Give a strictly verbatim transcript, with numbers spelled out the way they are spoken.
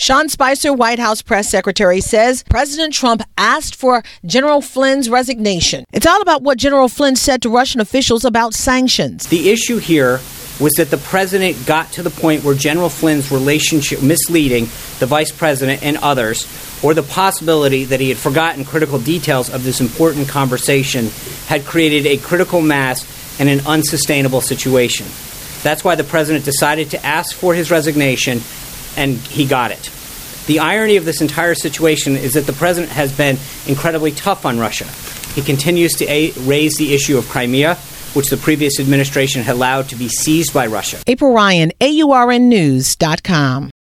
Sean Spicer, White House press secretary, says President Trump asked for General Flynn's resignation. It's all about what General Flynn said to Russian officials about sanctions. The issue here was that the president got to the point where General Flynn's relationship, misleading the vice president and others, or the possibility that he had forgotten critical details of this important conversation, had created a critical mass and an unsustainable situation. That's why the president decided to ask for his resignation, and he got it. The irony of this entire situation is that the president has been incredibly tough on Russia. He continues to a- raise the issue of Crimea, which the previous administration had allowed to be seized by Russia. April Ryan, A U R N news dot com.